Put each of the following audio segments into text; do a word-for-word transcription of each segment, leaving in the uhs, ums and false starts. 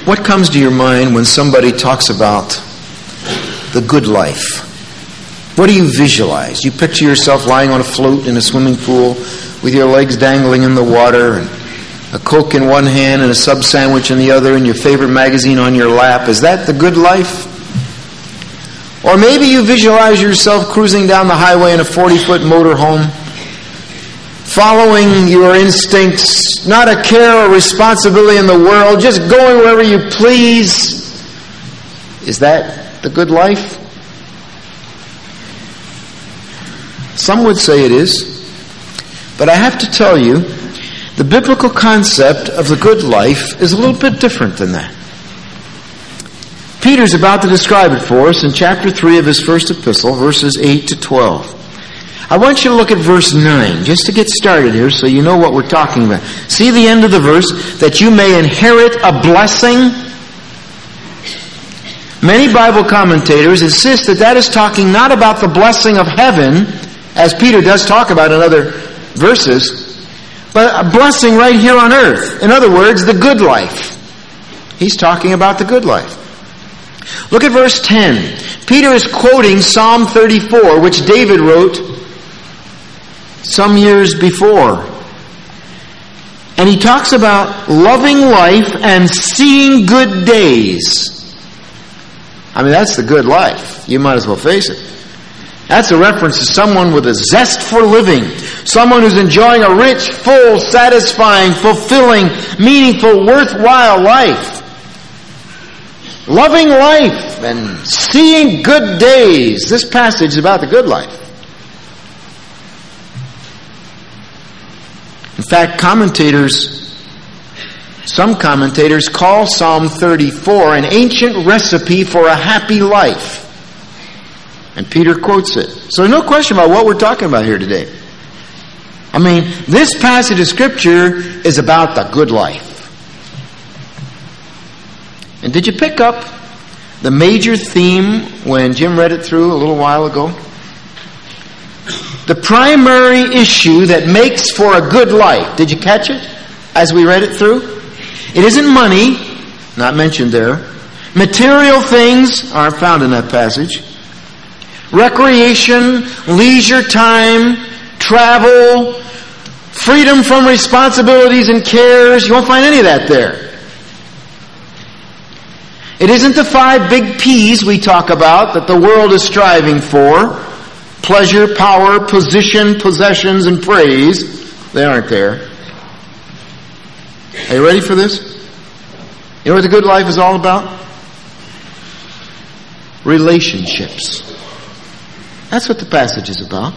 What comes to your mind when somebody talks about the good life? What do you visualize? You picture yourself lying on a float in a swimming pool with your legs dangling in the water and a Coke in one hand and a sub sandwich in the other and your favorite magazine on your lap. Is that the good life? Or maybe you visualize yourself cruising down the highway in a forty-foot motorhome, following your instincts, not a care or responsibility in the world, just going wherever you please. Is that the good life? Some would say it is. But I have to tell you, the biblical concept of the good life is a little bit different than that. Peter's about to describe it for us in chapter three of his first epistle, verses eight to twelve. I want you to look at verse nine, just to get started here so you know what we're talking about. See the end of the verse, that you may inherit a blessing. Many Bible commentators insist that that is talking not about the blessing of heaven, as Peter does talk about in other verses, but a blessing right here on earth. In other words, the good life. He's talking about the good life. Look at verse ten. Peter is quoting Psalm thirty-four, which David wrote some years before. And he talks about loving life and seeing good days. I mean, that's the good life. You might as well face it. That's a reference to someone with a zest for living. Someone who's enjoying a rich, full, satisfying, fulfilling, meaningful, worthwhile life. Loving life and seeing good days. This passage is about the good life. In fact, commentators, some commentators call Psalm thirty-four an ancient recipe for a happy life. And Peter quotes it. So no question about what we're talking about here today. I mean, this passage of Scripture is about the good life. And did you pick up the major theme when Jim read it through a little while ago? The primary issue that makes for a good life. Did you catch it as we read it through? It isn't money, not mentioned there. Material things aren't found in that passage. Recreation, leisure time, travel, freedom from responsibilities and cares. You won't find any of that there. It isn't the five big P's we talk about that the world is striving for. Pleasure, power, position, possessions, and praise. They aren't there. Are you ready for this? You know what the good life is all about? Relationships. That's what the passage is about.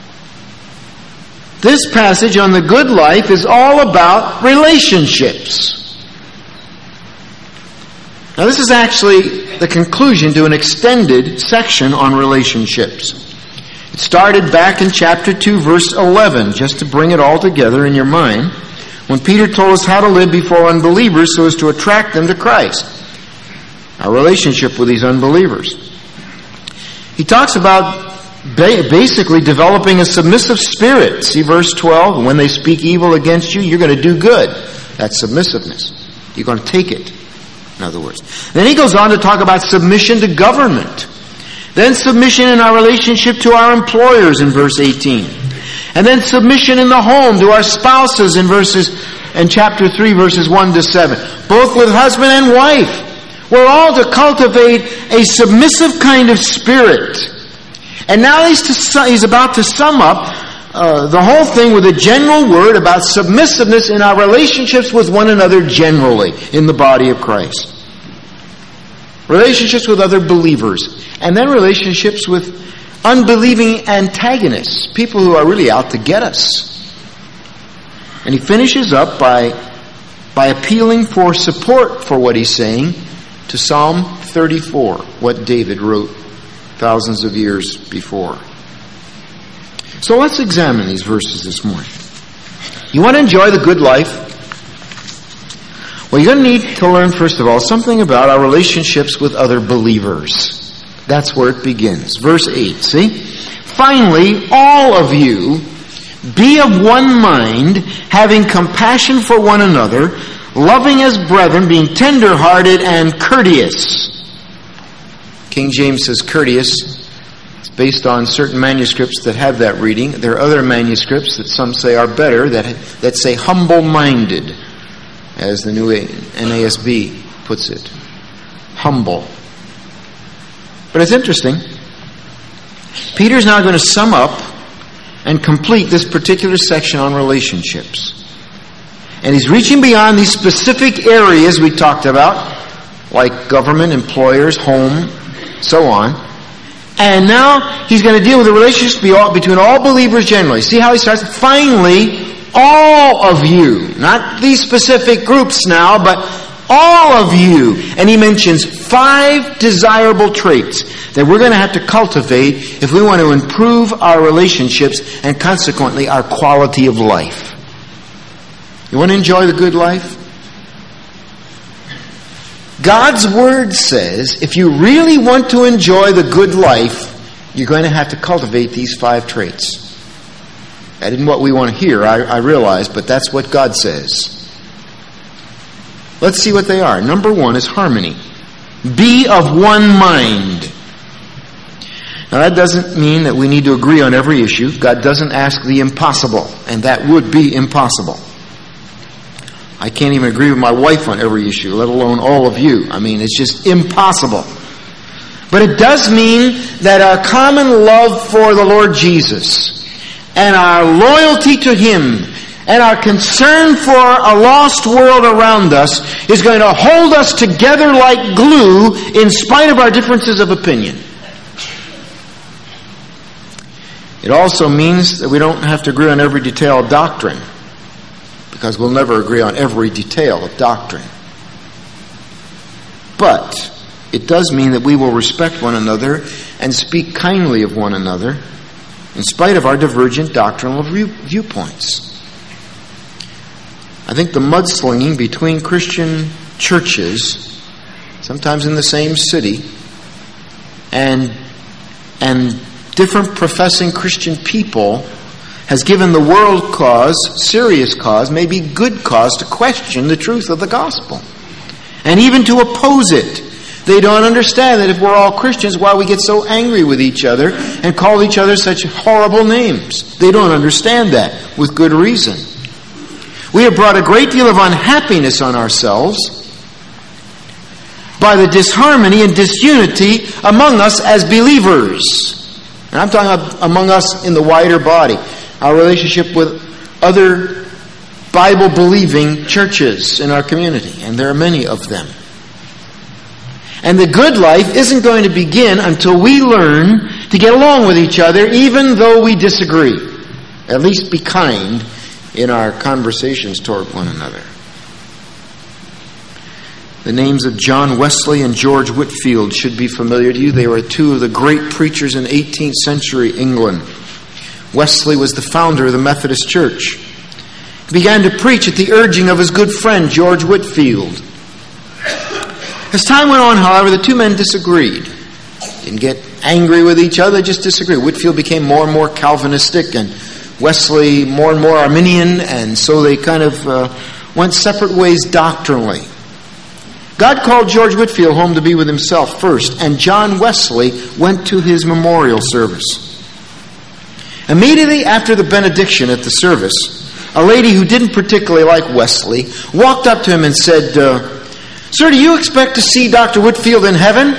This passage on the good life is all about relationships. Now, this is actually the conclusion to an extended section on relationships. It started back in chapter two, verse eleven, just to bring it all together in your mind, when Peter told us how to live before unbelievers so as to attract them to Christ. Our relationship with these unbelievers. He talks about basically developing a submissive spirit. See verse twelve, when they speak evil against you, you're going to do good. That's submissiveness. You're going to take it. In other words. Then he goes on to talk about submission to government. Then submission in our relationship to our employers in verse eighteen. And then submission in the home to our spouses in verses in chapter three, verses one to seven. Both with husband and wife. We're all to cultivate a submissive kind of spirit. And now he's, to, he's about to sum up uh, the whole thing with a general word about submissiveness in our relationships with one another generally in the body of Christ. Relationships with other believers. And then relationships with unbelieving antagonists. People who are really out to get us. And he finishes up by, by appealing for support for what he's saying to Psalm thirty-four, what David wrote thousands of years before. So let's examine these verses this morning. You want to enjoy the good life? Well, you're going to need to learn, first of all, something about our relationships with other believers. That's where it begins. Verse eight, see? Finally, all of you, be of one mind, having compassion for one another, loving as brethren, being tender-hearted and courteous. King James says courteous. It's based on certain manuscripts that have that reading. There are other manuscripts that some say are better, that, that say humble-minded, as the new N A S B puts it. Humble. But it's interesting. Peter's now going to sum up and complete this particular section on relationships. And he's reaching beyond these specific areas we talked about, like government, employers, home, so on. And now he's going to deal with the relationships between all believers generally. See how he starts? Finally, all of you. Not these specific groups now, but all of you. And he mentions five desirable traits that we're going to have to cultivate if we want to improve our relationships and consequently our quality of life. You want to enjoy the good life? God's Word says if you really want to enjoy the good life, you're going to have to cultivate these five traits. That isn't what we want to hear, I, I realize, but that's what God says. Let's see what they are. Number one is harmony. Be of one mind. Now that doesn't mean that we need to agree on every issue. God doesn't ask the impossible, and that would be impossible. I can't even agree with my wife on every issue, let alone all of you. I mean, it's just impossible. But it does mean that our common love for the Lord Jesus and our loyalty to Him and our concern for a lost world around us is going to hold us together like glue in spite of our differences of opinion. It also means that we don't have to agree on every detail of doctrine, because we'll never agree on every detail of doctrine. But it does mean that we will respect one another and speak kindly of one another in spite of our divergent doctrinal view- viewpoints. I think the mudslinging between Christian churches, sometimes in the same city, and and different professing Christian people has given the world cause, serious cause, maybe good cause, to question the truth of the gospel. And even to oppose it. They don't understand that if we're all Christians, why we get so angry with each other and call each other such horrible names. They don't understand that, with good reason. We have brought a great deal of unhappiness on ourselves by the disharmony and disunity among us as believers. And I'm talking about among us in the wider body. Our relationship with other Bible-believing churches in our community. And there are many of them. And the good life isn't going to begin until we learn to get along with each other, even though we disagree. At least be kind in our conversations toward one another. The names of John Wesley and George Whitefield should be familiar to you. They were two of the great preachers in eighteenth century England. Wesley was the founder of the Methodist Church. He began to preach at the urging of his good friend, George Whitefield. As time went on, however, the two men disagreed. Didn't get angry with each other, just disagreed. Whitefield became more and more Calvinistic, and Wesley more and more Arminian, and so they kind of uh, went separate ways doctrinally. God called George Whitefield home to be with himself first, and John Wesley went to his memorial service. Immediately after the benediction at the service, a lady who didn't particularly like Wesley walked up to him and said, uh, "Sir, do you expect to see Doctor Whitefield in heaven?"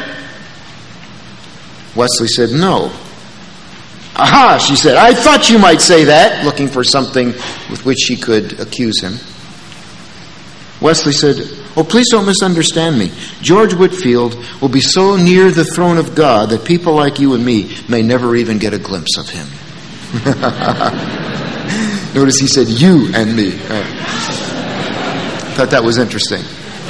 Wesley said, "No." "Aha," she said, "I thought you might say that," looking for something with which she could accuse him. Wesley said, "Oh, please don't misunderstand me. George Whitefield will be so near the throne of God that people like you and me may never even get a glimpse of him." Notice he said, "you and me." I thought that was interesting.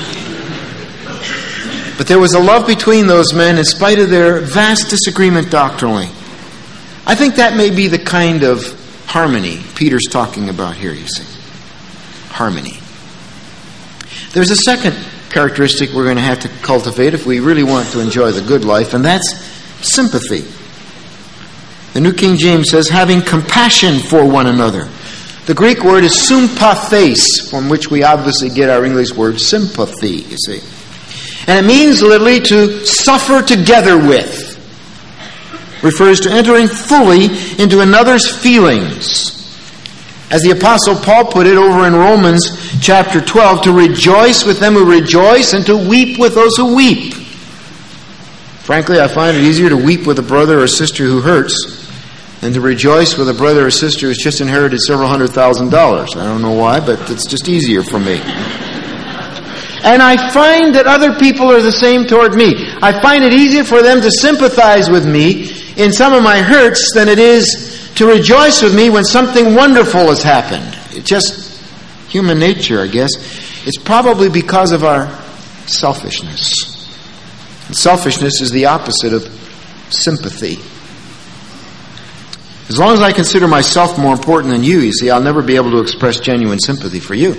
But there was a love between those men in spite of their vast disagreement doctrinally. I think that may be the kind of harmony Peter's talking about here, you see. Harmony. There's a second characteristic we're going to have to cultivate if we really want to enjoy the good life, and that's sympathy. The New King James says, having compassion for one another. The Greek word is sympathes, from which we obviously get our English word sympathy, you see. And it means literally to suffer together with. Refers to entering fully into another's feelings. As the Apostle Paul put it over in Romans chapter twelve, to rejoice with them who rejoice and to weep with those who weep. Frankly, I find it easier to weep with a brother or sister who hurts than to rejoice with a brother or sister who's just inherited several hundred thousand dollars. I don't know why, but it's just easier for me. And I find that other people are the same toward me. I find it easier for them to sympathize with me in some of my hurts than it is to rejoice with me when something wonderful has happened. It's just human nature, I guess. It's probably because of our selfishness. And selfishness is the opposite of sympathy. As long as I consider myself more important than you, you see, I'll never be able to express genuine sympathy for you.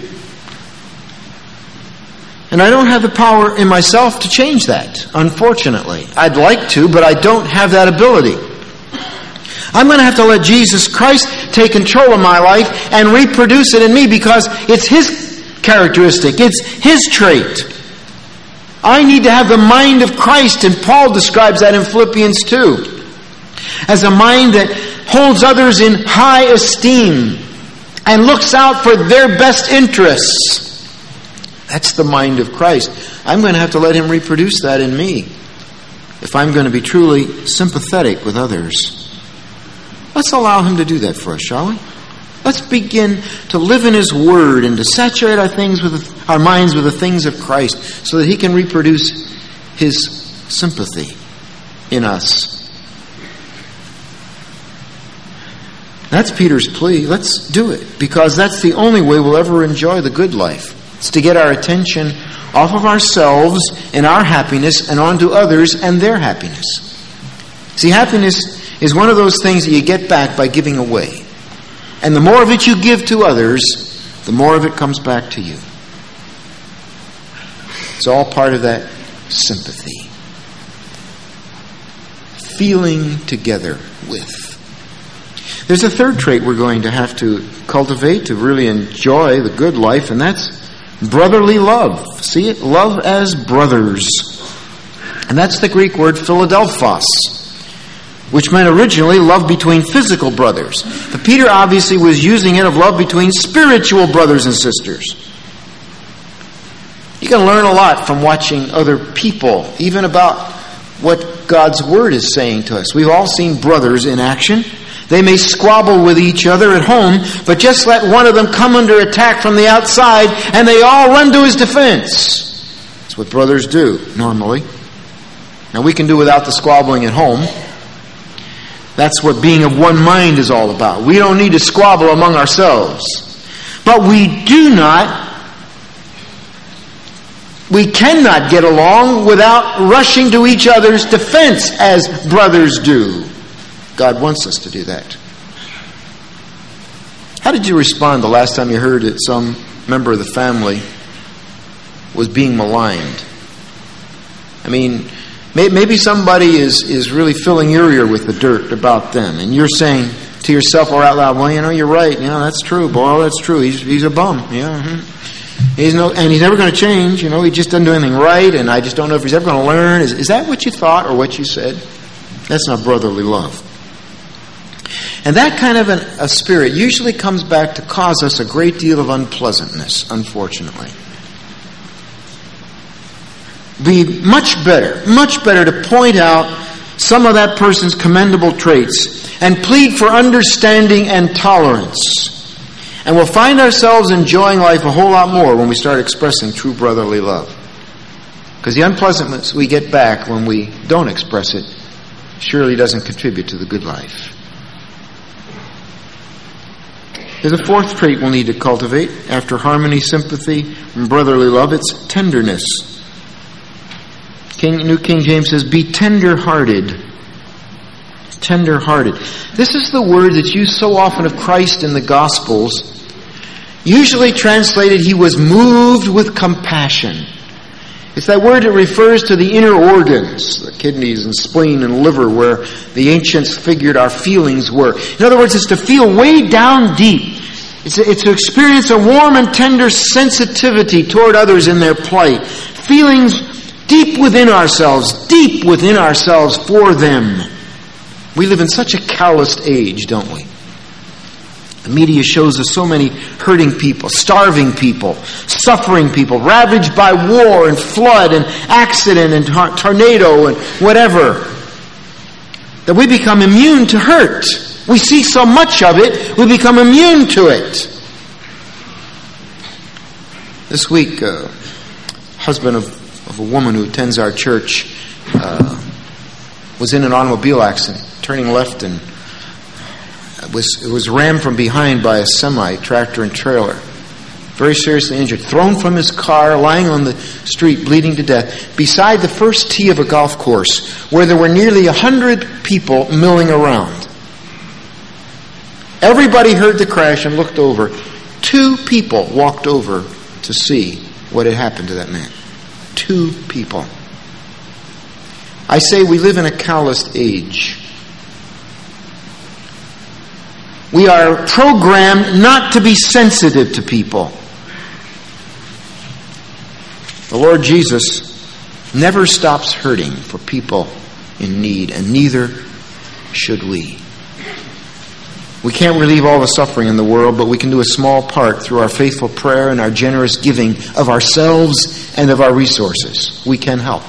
And I don't have the power in myself to change that, unfortunately. I'd like to, but I don't have that ability. I'm going to have to let Jesus Christ take control of my life and reproduce it in me because it's His characteristic. It's His trait. I need to have the mind of Christ, and Paul describes that in Philippians two. As a mind that holds others in high esteem and looks out for their best interests. That's the mind of Christ. I'm going to have to let Him reproduce that in me if I'm going to be truly sympathetic with others. Let's allow Him to do that for us, shall we? Let's begin to live in His Word and to saturate our things with our minds with the things of Christ so that He can reproduce His sympathy in us. That's Peter's plea. Let's do it, because that's the only way we'll ever enjoy the good life. It's to get our attention off of ourselves and our happiness and onto others and their happiness. See, happiness is one of those things that you get back by giving away. And the more of it you give to others, the more of it comes back to you. It's all part of that sympathy. Feeling together with. There's a third trait we're going to have to cultivate to really enjoy the good life, and that's brotherly love. See it? Love as brothers. And that's the Greek word Philadelphos, which meant originally love between physical brothers. But Peter obviously was using it of love between spiritual brothers and sisters. You can learn a lot from watching other people, even about what God's Word is saying to us. We've all seen brothers in action. They may squabble with each other at home, but just let one of them come under attack from the outside, and they all run to his defense. That's what brothers do, normally. Now, we can do without the squabbling at home. That's what being of one mind is all about. We don't need to squabble among ourselves. But we do not, we cannot get along without rushing to each other's defense as brothers do. God wants us to do that. How did you respond the last time you heard that some member of the family was being maligned? I mean, maybe somebody is, is really filling your ear with the dirt about them, and you're saying to yourself or out loud, well, you know, you're right. You know, that's true. Boy, that's true. He's he's a bum. Yeah, mm-hmm. He's no, and he's never going to change. You know, he just doesn't do anything right, and I just don't know if he's ever going to learn. Is, is that what you thought or what you said? That's not brotherly love. And that kind of an, a spirit usually comes back to cause us a great deal of unpleasantness, unfortunately. Be much better, much better to point out some of that person's commendable traits and plead for understanding and tolerance. And we'll find ourselves enjoying life a whole lot more when we start expressing true brotherly love. Because the unpleasantness we get back when we don't express it surely doesn't contribute to the good life. There's a fourth trait we'll need to cultivate after harmony, sympathy, and brotherly love. It's tenderness. King, New King James says, be tender-hearted. Tender-hearted. This is the word that's used so often of Christ in the Gospels. Usually translated, He was moved with compassion. It's that word that refers to the inner organs, the kidneys and spleen and liver, where the ancients figured our feelings were. In other words, it's to feel way down deep It's, a, it's to experience a warm and tender sensitivity toward others in their plight. Feelings deep within ourselves, deep within ourselves for them. We live in such a calloused age, don't we? The media shows us so many hurting people, starving people, suffering people, ravaged by war and flood and accident and tor- tornado and whatever, that we become immune to hurt. We see so much of it, we become immune to it. This week, a husband of, of a woman who attends our church uh, was in an automobile accident, turning left, and it was, it was rammed from behind by a semi, tractor and trailer. Very seriously injured. Thrown from his car, lying on the street, bleeding to death, beside the first tee of a golf course, where there were nearly a hundred people milling around. Everybody heard the crash and looked over. Two people walked over to see what had happened to that man. Two people. I say we live in a calloused age. We are programmed not to be sensitive to people. The Lord Jesus never stops hurting for people in need, and neither should we. We can't relieve all the suffering in the world, but we can do a small part through our faithful prayer and our generous giving of ourselves and of our resources. We can help.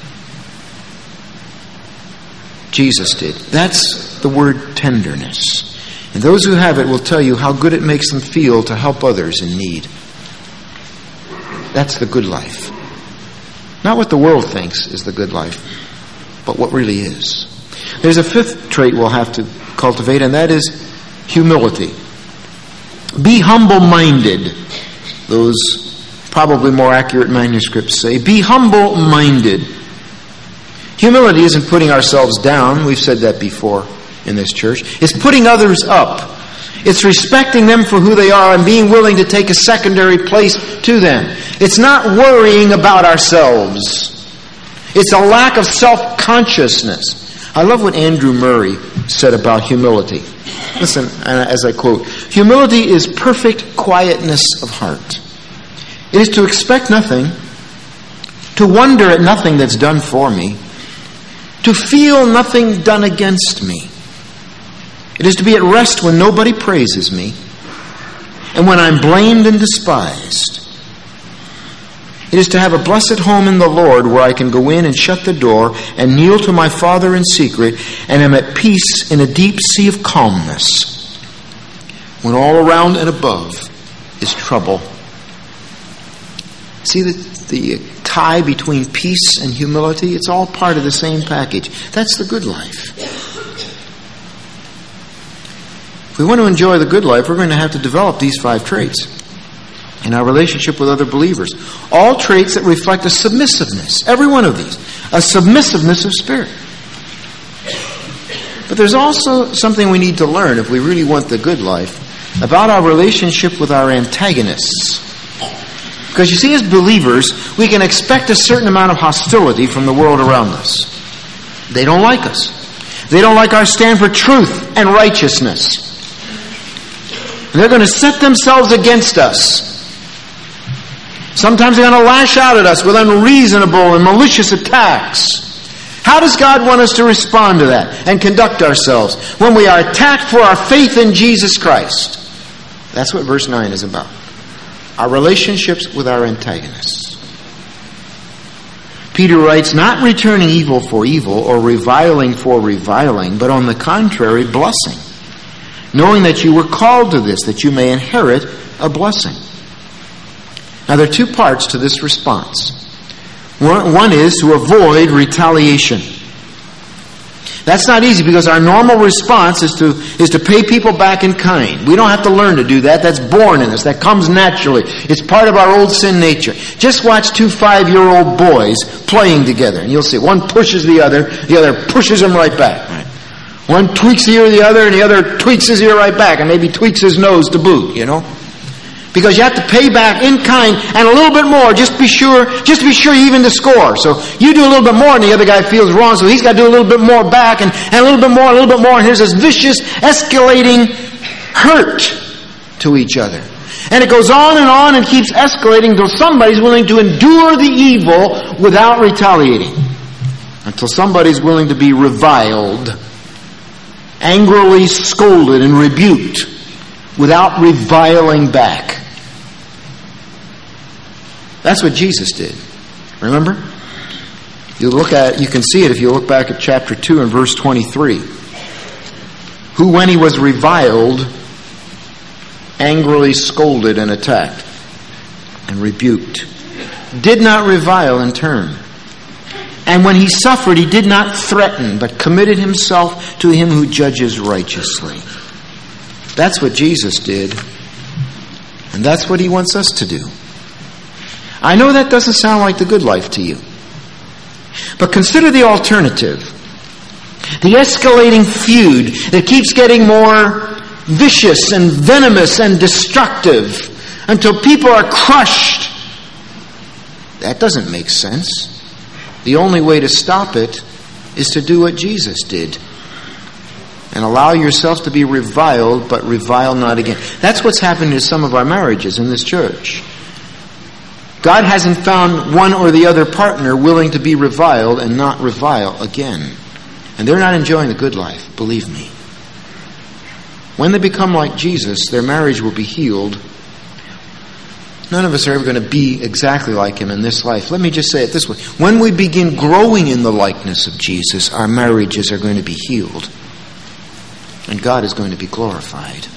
Jesus did. That's the word tenderness. And those who have it will tell you how good it makes them feel to help others in need. That's the good life. Not what the world thinks is the good life, but what really is. There's a fifth trait we'll have to cultivate, and that is humility. Be humble-minded. Those probably more accurate manuscripts say, be humble-minded. Humility isn't putting ourselves down. We've said that before in this church. It's putting others up. It's respecting them for who they are and being willing to take a secondary place to them. It's not worrying about ourselves. It's a lack of self-consciousness. I love what Andrew Murray said about humility. Listen, as I quote, humility is perfect quietness of heart. It is to expect nothing, to wonder at nothing that's done for me, to feel nothing done against me. It is to be at rest when nobody praises me, and when I'm blamed and despised. It is to have a blessed home in the Lord where I can go in and shut the door and kneel to my Father in secret, and am at peace in a deep sea of calmness, when all around and above is trouble. See the, the tie between peace and humility? It's all part of the same package. That's the good life. If we want to enjoy the good life, we're going to have to develop these five traits in our relationship with other believers. All traits that reflect a submissiveness. Every one of these. A submissiveness of spirit. But there's also something we need to learn if we really want the good life about our relationship with our antagonists. Because you see, as believers, we can expect a certain amount of hostility from the world around us. They don't like us. They don't like our stand for truth and righteousness. And they're going to set themselves against us. Sometimes they're going to lash out at us with unreasonable and malicious attacks. How does God want us to respond to that and conduct ourselves when we are attacked for our faith in Jesus Christ? That's what verse nine is about. Our relationships with our antagonists. Peter writes, not returning evil for evil or reviling for reviling, but on the contrary, blessing. Knowing that you were called to this, that you may inherit a blessing. Now there are two parts to this response. One, one is to avoid retaliation. That's not easy because our normal response is to is to pay people back in kind. We don't have to learn to do that. That's born in us. That comes naturally. It's part of our old sin nature. Just watch two five-year-old boys playing together, and you'll see one pushes the other, the other pushes him right back. Right? One tweaks the ear of the other, and the other tweaks his ear right back, and maybe tweaks his nose to boot, you know? Because you have to pay back in kind and a little bit more, just be sure, just to be sure you even to score. So you do a little bit more and the other guy feels wrong, so he's got to do a little bit more back and, and a little bit more, a little bit more, and here's this vicious, escalating hurt to each other. And it goes on and on and keeps escalating until somebody's willing to endure the evil without retaliating. Until somebody's willing to be reviled, angrily scolded and rebuked without reviling back. That's what Jesus did. Remember? You look at, you can see it if you look back at chapter two and verse twenty-three. Who, when he was reviled, angrily scolded and attacked and rebuked, did not revile in turn. And when he suffered, he did not threaten, but committed himself to him who judges righteously. That's what Jesus did. And that's what he wants us to do. I know that doesn't sound like the good life to you. But consider the alternative. The escalating feud that keeps getting more vicious and venomous and destructive until people are crushed. That doesn't make sense. The only way to stop it is to do what Jesus did. And allow yourself to be reviled, but revile not again. That's what's happened to some of our marriages in this church. God hasn't found one or the other partner willing to be reviled and not revile again. And they're not enjoying the good life, believe me. When they become like Jesus, their marriage will be healed. None of us are ever going to be exactly like him in this life. Let me just say it this way. When we begin growing in the likeness of Jesus, our marriages are going to be healed. And God is going to be glorified.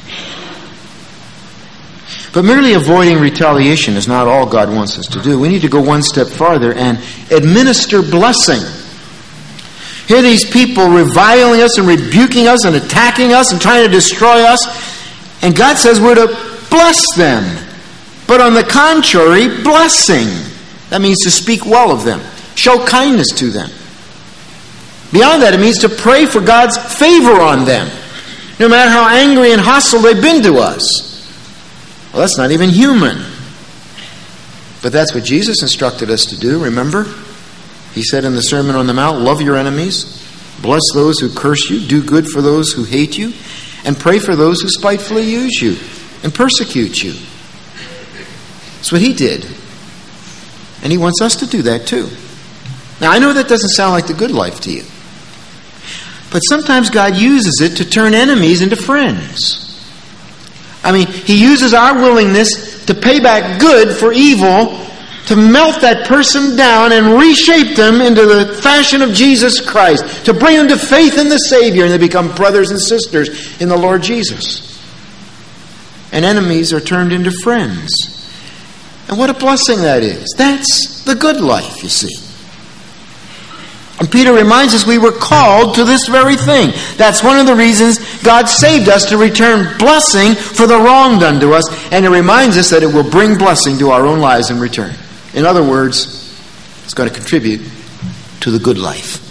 But merely avoiding retaliation is not all God wants us to do. We need to go one step farther and administer blessing. Here are these people reviling us and rebuking us and attacking us and trying to destroy us. And God says we're to bless them. But on the contrary, blessing. That means to speak well of them. Show kindness to them. Beyond that, it means to pray for God's favor on them. No matter how angry and hostile they've been to us. Well, that's not even human. But that's what Jesus instructed us to do, remember? He said in the Sermon on the Mount, love your enemies, bless those who curse you, do good for those who hate you, and pray for those who spitefully use you and persecute you. That's what he did. And he wants us to do that too. Now, I know that doesn't sound like the good life to you. But sometimes God uses it to turn enemies into friends. I mean, he uses our willingness to pay back good for evil to melt that person down and reshape them into the fashion of Jesus Christ, to bring them to faith in the Savior, and they become brothers and sisters in the Lord Jesus. And enemies are turned into friends. And what a blessing that is. That's the good life, you see. And Peter reminds us we were called to this very thing. That's one of the reasons God saved us, to return blessing for the wrong done to us. And it reminds us that it will bring blessing to our own lives in return. In other words, it's going to contribute to the good life.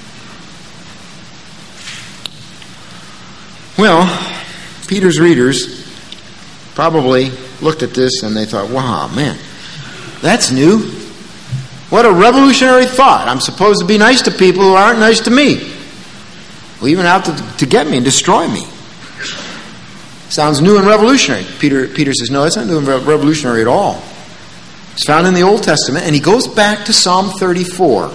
Well, Peter's readers probably looked at this and they thought, wow, man, that's new. What a revolutionary thought. I'm supposed to be nice to people who aren't nice to me. Well, even out to, to get me and destroy me. Sounds new and revolutionary. Peter, Peter says, no, it's not new and revolutionary at all. It's found in the Old Testament, and he goes back to Psalm thirty-four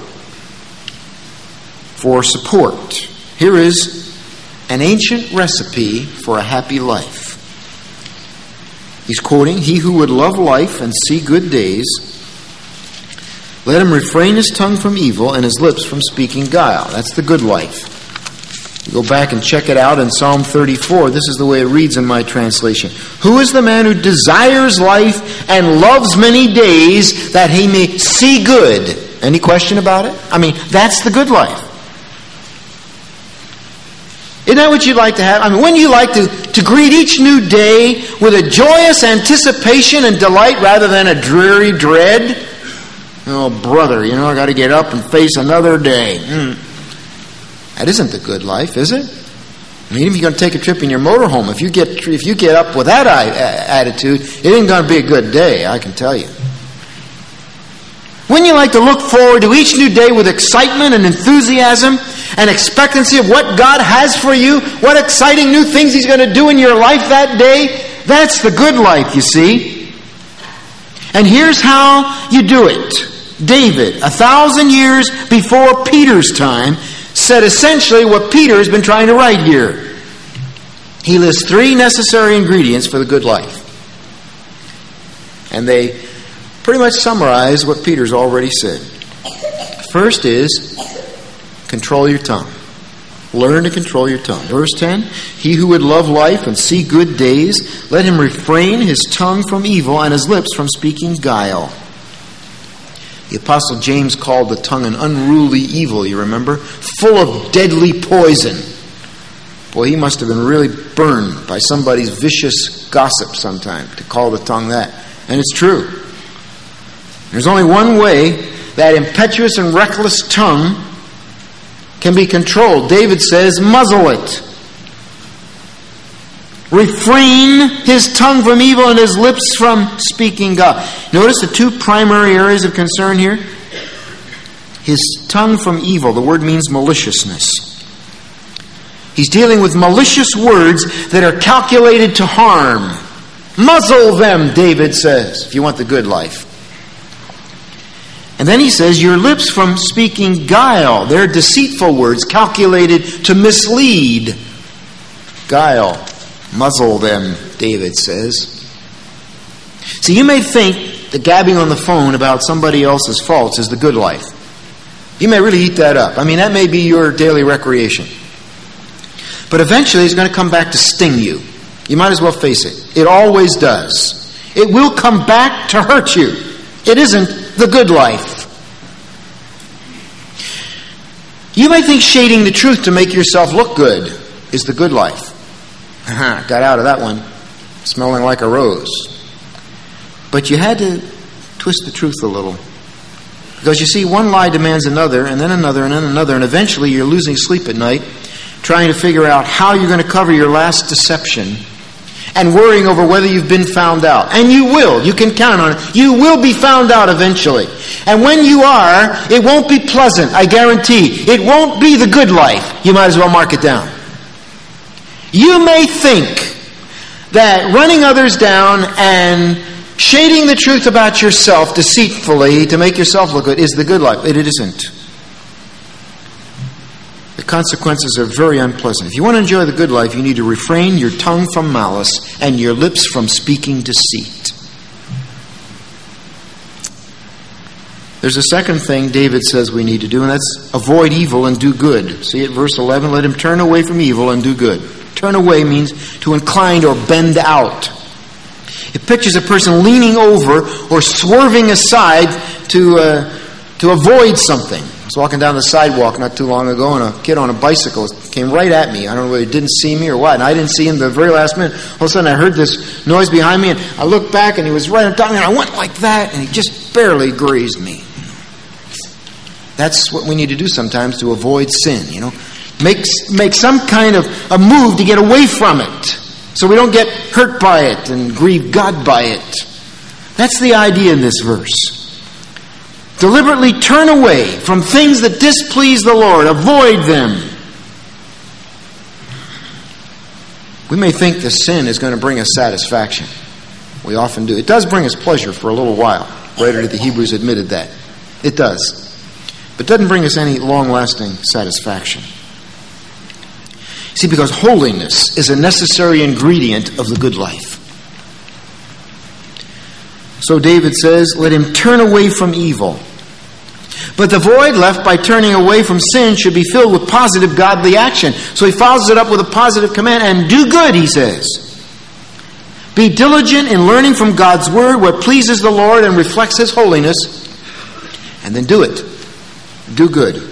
for support. Here is an ancient recipe for a happy life. He's quoting, he who would love life and see good days, let him refrain his tongue from evil and his lips from speaking guile. That's the good life. You go back and check it out in Psalm thirty-four. This is the way it reads in my translation. Who is the man who desires life and loves many days that he may see good? Any question about it? I mean, that's the good life. Isn't that what you'd like to have? I mean, wouldn't you like to, to greet each new day with a joyous anticipation and delight rather than a dreary dread? Oh, brother, you know, I got to get up and face another day. Mm. That isn't the good life, is it? I mean, even if you're going to take a trip in your motorhome, if you get if you get up with that attitude, it ain't going to be a good day, I can tell you. Wouldn't you like to look forward to each new day with excitement and enthusiasm and expectancy of what God has for you, what exciting new things he's going to do in your life that day? That's the good life, you see. And here's how you do it. David, a thousand years before Peter's time, said essentially what Peter's been trying to write here. He lists three necessary ingredients for the good life. And they pretty much summarize what Peter's already said. First is, control your tongue. Learn to control your tongue. Verse ten, he who would love life and see good days, let him refrain his tongue from evil and his lips from speaking guile. The Apostle James called the tongue an unruly evil, you remember? Full of deadly poison. Boy, he must have been really burned by somebody's vicious gossip sometime to call the tongue that. And it's true. There's only one way that impetuous and reckless tongue can be controlled. David says, muzzle it. Refrain his tongue from evil and his lips from speaking God. Notice the two primary areas of concern here. His tongue from evil. The word means maliciousness. He's dealing with malicious words that are calculated to harm. Muzzle them, David says, if you want the good life. And then he says, your lips from speaking guile. They're deceitful words calculated to mislead. Guile. Muzzle them, David says. See, you may think that gabbing on the phone about somebody else's faults is the good life. You may really eat that up. I mean, that may be your daily recreation. But eventually it's going to come back to sting you. You might as well face it. It always does. It will come back to hurt you. It isn't the good life. You may think shading the truth to make yourself look good is the good life. Got out of that one smelling like a rose. But you had to twist the truth a little. Because you see, one lie demands another, and then another, and then another, and eventually you're losing sleep at night trying to figure out how you're going to cover your last deception and worrying over whether you've been found out. And you will. You can count on it. You will be found out eventually. And when you are, it won't be pleasant, I guarantee. It won't be the good life. You might as well mark it down. You may think that running others down and shading the truth about yourself deceitfully to make yourself look good is the good life. It isn't. The consequences are very unpleasant. If you want to enjoy the good life, you need to refrain your tongue from malice and your lips from speaking deceit. There's a second thing David says we need to do, and that's avoid evil and do good. See at verse eleven, let him turn away from evil and do good. Turn away means to incline or bend out. It pictures a person leaning over or swerving aside to uh, to avoid something. I was walking down the sidewalk not too long ago, and a kid on a bicycle came right at me. I don't know whether he didn't see me or what, and I didn't see him the very last minute. All of a sudden I heard this noise behind me, and I looked back, and he was right on top of me, and I went like that, and he just barely grazed me. That's what we need to do sometimes to avoid sin, you know. Make, make some kind of a move to get away from it so we don't get hurt by it and grieve God by it. That's the idea in this verse. Deliberately turn away from things that displease the Lord. Avoid them. We may think the sin is going to bring us satisfaction. We often do. It does bring us pleasure for a little while. Writer to the Hebrews admitted that. It does. But it doesn't bring us any long-lasting satisfaction. See, because holiness is a necessary ingredient of the good life. So David says, let him turn away from evil. But the void left by turning away from sin should be filled with positive godly action. So he follows it up with a positive command, and do good, he says. Be diligent in learning from God's word what pleases the Lord and reflects his holiness, and then do it. Do good.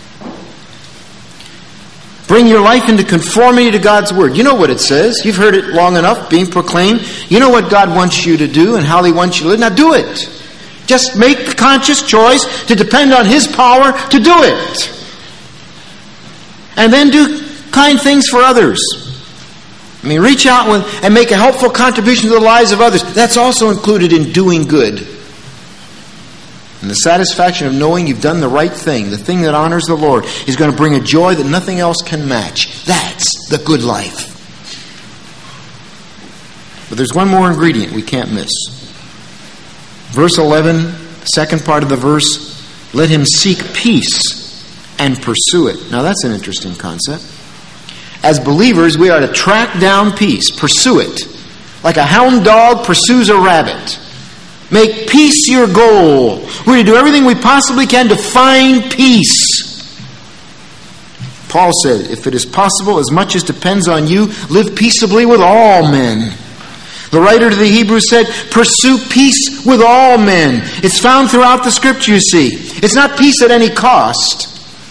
Bring your life into conformity to God's word. You know what it says. You've heard it long enough being proclaimed. You know what God wants you to do and how he wants you to live. Now do it. Just make the conscious choice to depend on his power to do it. And then do kind things for others. I mean, reach out with, and make a helpful contribution to the lives of others. That's also included in doing good. And the satisfaction of knowing you've done the right thing, the thing that honors the Lord, is going to bring a joy that nothing else can match. That's the good life. But there's one more ingredient we can't miss. Verse eleven, second part of the verse, let him seek peace and pursue it. Now that's an interesting concept. As believers, we are to track down peace, pursue it. Like a hound dog pursues a rabbit. Make peace your goal. We're to do everything we possibly can to find peace. Paul said, if it is possible, as much as depends on you, live peaceably with all men. The writer to the Hebrews said, pursue peace with all men. It's found throughout the Scripture, you see. It's not peace at any cost.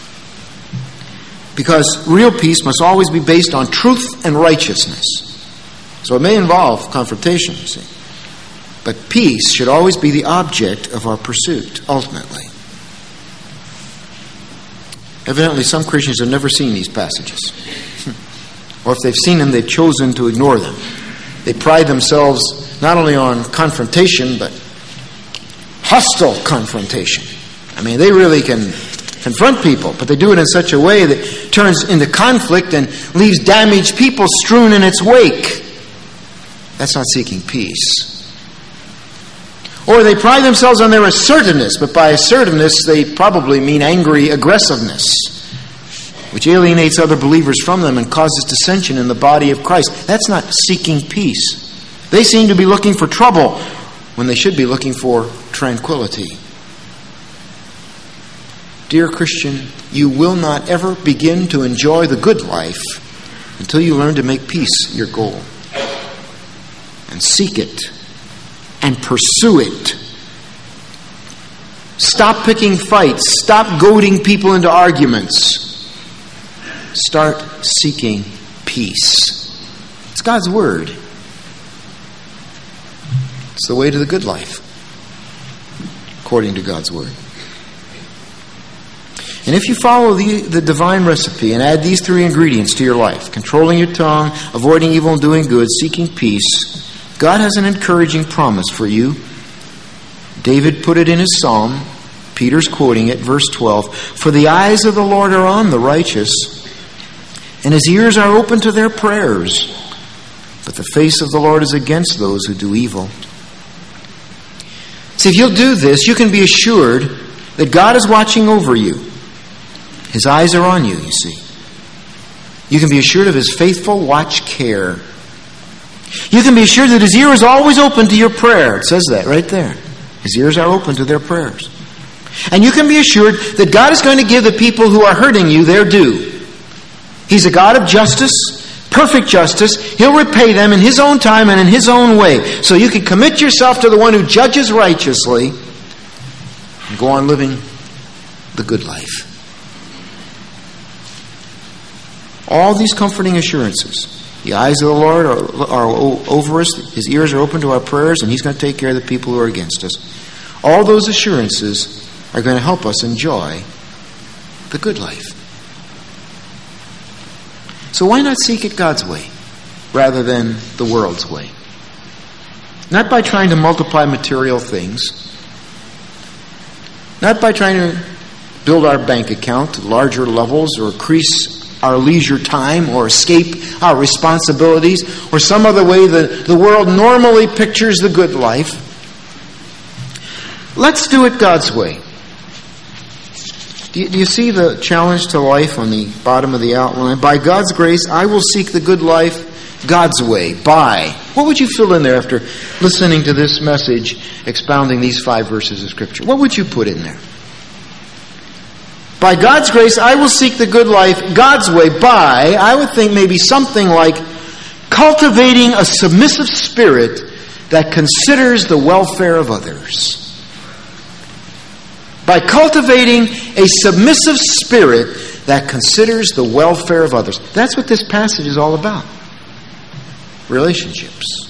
Because real peace must always be based on truth and righteousness. So it may involve confrontation, you see. But peace should always be the object of our pursuit, ultimately. Evidently, some Christians have never seen these passages. Or if they've seen them, they've chosen to ignore them. They pride themselves not only on confrontation, but hostile confrontation. I mean, they really can confront people, but they do it in such a way that turns into conflict and leaves damaged people strewn in its wake. That's not seeking peace. Or they pride themselves on their assertiveness, but by assertiveness they probably mean angry aggressiveness, which alienates other believers from them and causes dissension in the body of Christ. That's not seeking peace. They seem to be looking for trouble when they should be looking for tranquility. Dear Christian, you will not ever begin to enjoy the good life until you learn to make peace your goal and seek it and pursue it. Stop picking fights. Stop goading people into arguments. Start seeking peace. It's God's Word. It's the way to the good life, according to God's Word. And if you follow the, the divine recipe and add these three ingredients to your life, controlling your tongue, avoiding evil and doing good, seeking peace, God has an encouraging promise for you. David put it in his psalm. Peter's quoting it, verse twelve. For the eyes of the Lord are on the righteous, and his ears are open to their prayers. But the face of the Lord is against those who do evil. See, if you'll do this, you can be assured that God is watching over you. His eyes are on you, you see. You can be assured of his faithful watch care. You can be assured that his ear is always open to your prayer. It says that right there. His ears are open to their prayers. And you can be assured that God is going to give the people who are hurting you their due. He's a God of justice, perfect justice. He'll repay them in his own time and in his own way. So you can commit yourself to the one who judges righteously and go on living the good life. All these comforting assurances. The eyes of the Lord are, are over us. His ears are open to our prayers, and he's going to take care of the people who are against us. All those assurances are going to help us enjoy the good life. So why not seek it God's way rather than the world's way? Not by trying to multiply material things. Not by trying to build our bank account to larger levels or increase our leisure time or escape our responsibilities or some other way that the world normally pictures the good life. Let's do it God's way. Do you, do you see the challenge to life on the bottom of the outline? By God's grace, I will seek the good life God's way. By. What would you fill in there after listening to this message expounding these five verses of Scripture? What would you put in there? By God's grace, I will seek the good life God's way. By, I would think maybe something like cultivating a submissive spirit that considers the welfare of others. By cultivating a submissive spirit that considers the welfare of others. That's what this passage is all about. Relationships.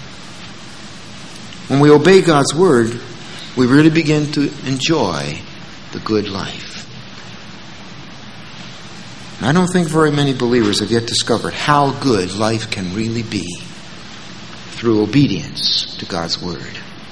When we obey God's word, we really begin to enjoy the good life. I don't think very many believers have yet discovered how good life can really be through obedience to God's word.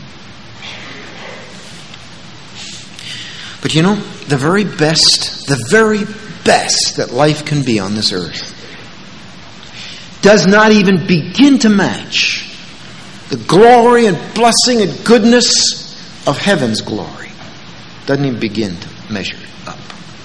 But you know, the very best, the very best that life can be on this earth does not even begin to match the glory and blessing and goodness of heaven's glory doesn't even begin to measure up.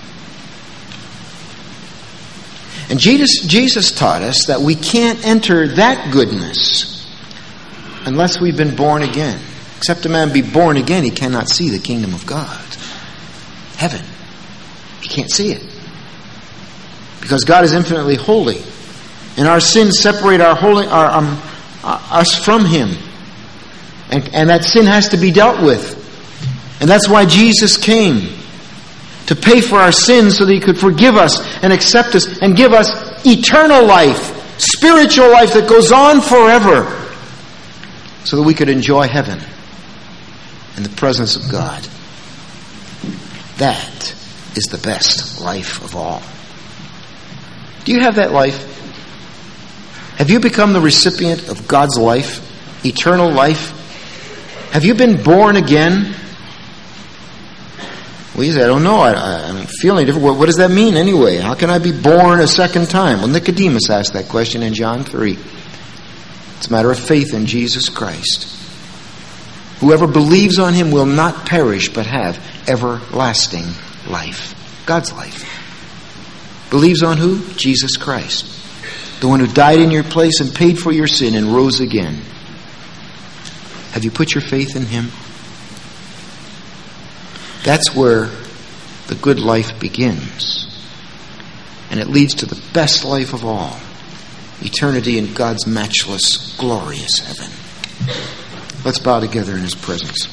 And Jesus, Jesus taught us that we can't enter that goodness unless we've been born again. Except a man be born again, he cannot see the kingdom of God. Heaven. He can't see it. Because God is infinitely holy. And our sins separate our holy, our, um, us from Him. And, and that sin has to be dealt with. And that's why Jesus came. To pay for our sins so that He could forgive us and accept us and give us eternal life, spiritual life that goes on forever, so that we could enjoy heaven in the presence of God. That is the best life of all. Do you have that life? Have you become the recipient of God's life, eternal life? Have you been born again? Well, you say, I don't know. I, I, I'm feeling different. What, what does that mean anyway? How can I be born a second time? Well, Nicodemus asked that question in John three. It's a matter of faith in Jesus Christ. Whoever believes on Him will not perish but have everlasting life. God's life. Believes on who? Jesus Christ. The one who died in your place and paid for your sin and rose again. Have you put your faith in Him? That's where the good life begins. And it leads to the best life of all. Eternity in God's matchless, glorious heaven. Let's bow together in His presence.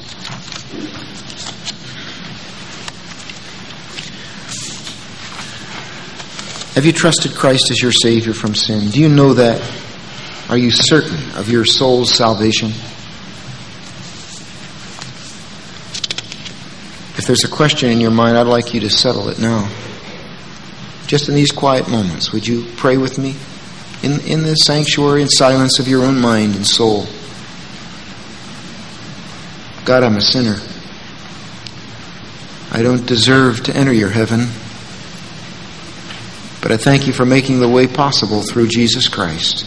Have you trusted Christ as your Savior from sin? Do you know that? Are you certain of your soul's salvation? If there's a question in your mind, I'd like you to settle it now. Just in these quiet moments, would you pray with me? In, in the sanctuary and silence of your own mind and soul. God, I'm a sinner. I don't deserve to enter your heaven. But I thank you for making the way possible through Jesus Christ.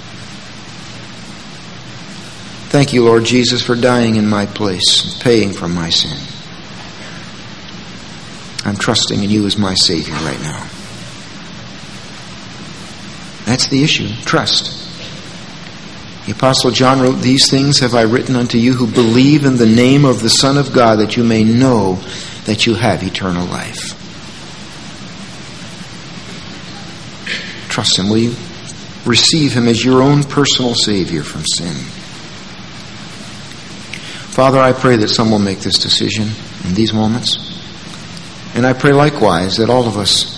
Thank you, Lord Jesus, for dying in my place and paying for my sin. I'm trusting in you as my Savior right now. That's the issue. Trust. The Apostle John wrote, "These things have I written unto you who believe in the name of the Son of God, that you may know that you have eternal life." Trust Him, will you? Receive Him as your own personal Savior from sin. Father, I pray that some will make this decision in these moments. And I pray likewise that all of us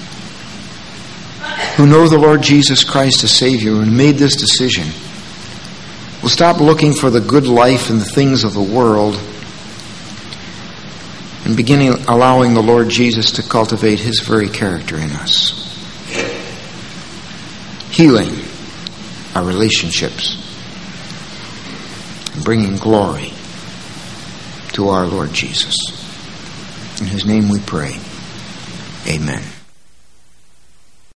who know the Lord Jesus Christ as Savior and made this decision will stop looking for the good life and the things of the world and beginning allowing the Lord Jesus to cultivate His very character in us. Healing our relationships and bringing glory to our Lord Jesus. In whose name we pray. Amen.